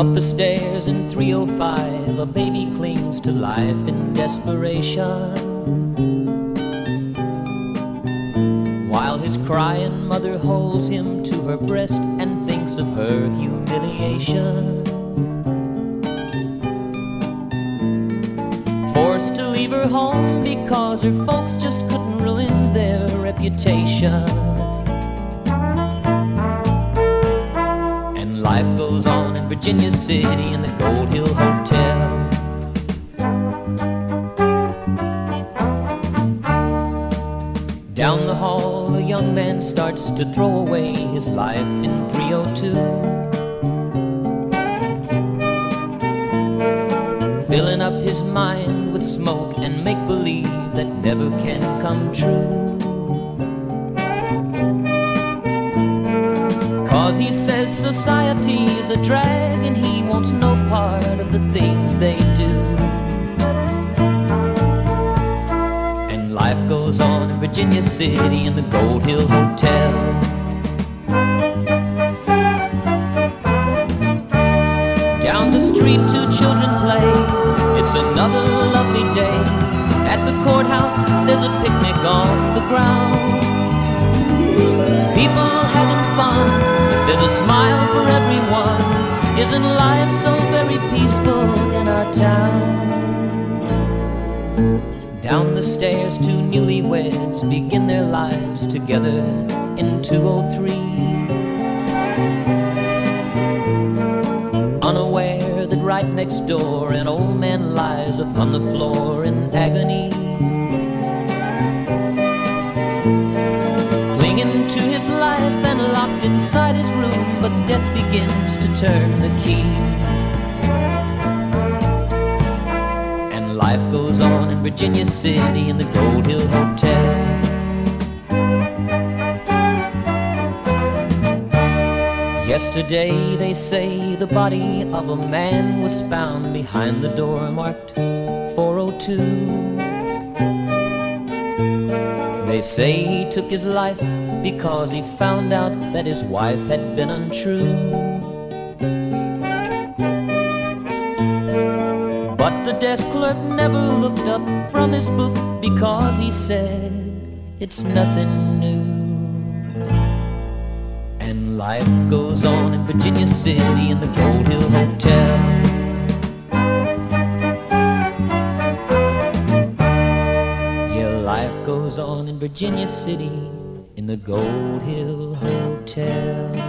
Up the stairs in 305, a baby clings to life in desperation, while his crying mother holds him to her breast and thinks of her humiliation. Forced to leave her home because her folks just couldn't ruin their reputation. And life goes on in Virginia City in the Gold Hill Hotel. Down the hall, a young man starts to throw away his life in 302, filling up his mind with smoke and make-believe that never can come true. 'Cause he says society is a drag and he wants no part of the things they do. And life goes on in Virginia City in the Gold Hill Hotel. Down the street two children play. It's another lovely day. At the courthouse there's a picnic on the ground. People having fun, there's a smile for everyone. Isn't life so very peaceful in our town? Down the stairs two newlyweds begin their lives together in 203, unaware that right next door an old man lies upon the floor in agony, clinging to his life and locked inside his room, but death begins to turn the key. And life goes on in Virginia City in the Gold Hill Hotel. Yesterday, they say, the body of a man was found behind the door marked 402. They say he took his life because he found out that his wife had been untrue. But the desk clerk never looked up from his book because he said it's nothing new. And life goes on in Virginia City in the Gold Hill Hotel. Yeah, life goes on in Virginia City in the Gold Hill Hotel.